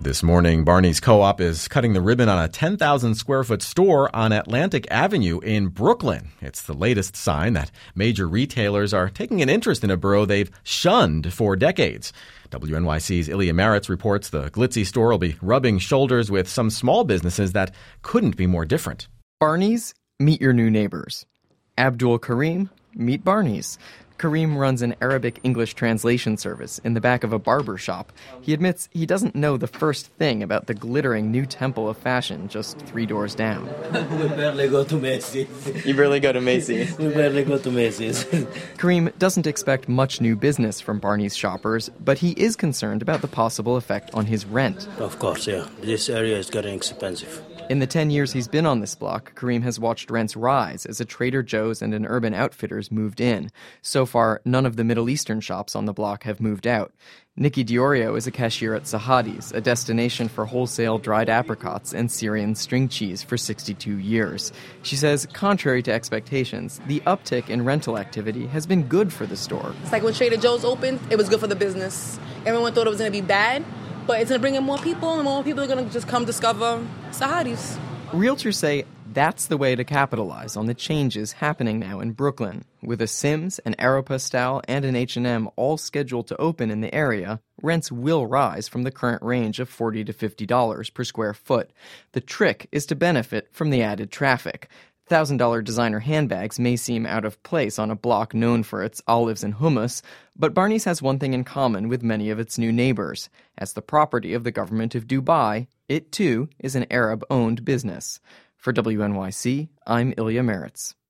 This morning, Barney's Co-op is cutting the ribbon on a 10,000 square foot store on Atlantic Avenue in Brooklyn. It's the latest sign that major retailers are taking an interest in a borough they've shunned for decades. WNYC's Ilya Maritz reports the glitzy store will be rubbing shoulders with some small businesses that couldn't be more different. Barney's, meet your new neighbors. Abdul Karim, meet Barney's. Karim runs an Arabic-English translation service in the back of a barber shop. He admits he doesn't know the first thing about the glittering new temple of fashion just 3 doors down. We barely go to Macy's. You barely go to Macy's? We barely go to Macy's. Karim doesn't expect much new business from Barney's shoppers, but he is concerned about the possible effect on his rent. Of course, yeah. This area is getting expensive. In the 10 years he's been on this block, Karim has watched rents rise as a Trader Joe's and an Urban Outfitters moved in. So far, none of the Middle Eastern shops on the block have moved out. Nikki Diorio is a cashier at Sahadi's, a destination for wholesale dried apricots and Syrian string cheese for 62 years. She says, contrary to expectations, the uptick in rental activity has been good for the store. It's like when Trader Joe's opened, it was good for the business. Everyone thought it was going to be bad, but it's going to bring in more people, and more people are going to just come discover Sahadi's. Realtors say that's the way to capitalize on the changes happening now in Brooklyn. With a Sims, an Aeropostale, and an H&M all scheduled to open in the area, rents will rise from the current range of $40 to $50 per square foot. The trick is to benefit from the added traffic. $1,000 designer handbags may seem out of place on a block known for its olives and hummus, but Barney's has one thing in common with many of its new neighbors. As the property of the government of Dubai, it too is an Arab-owned business. For WNYC, I'm Ilya Maritz.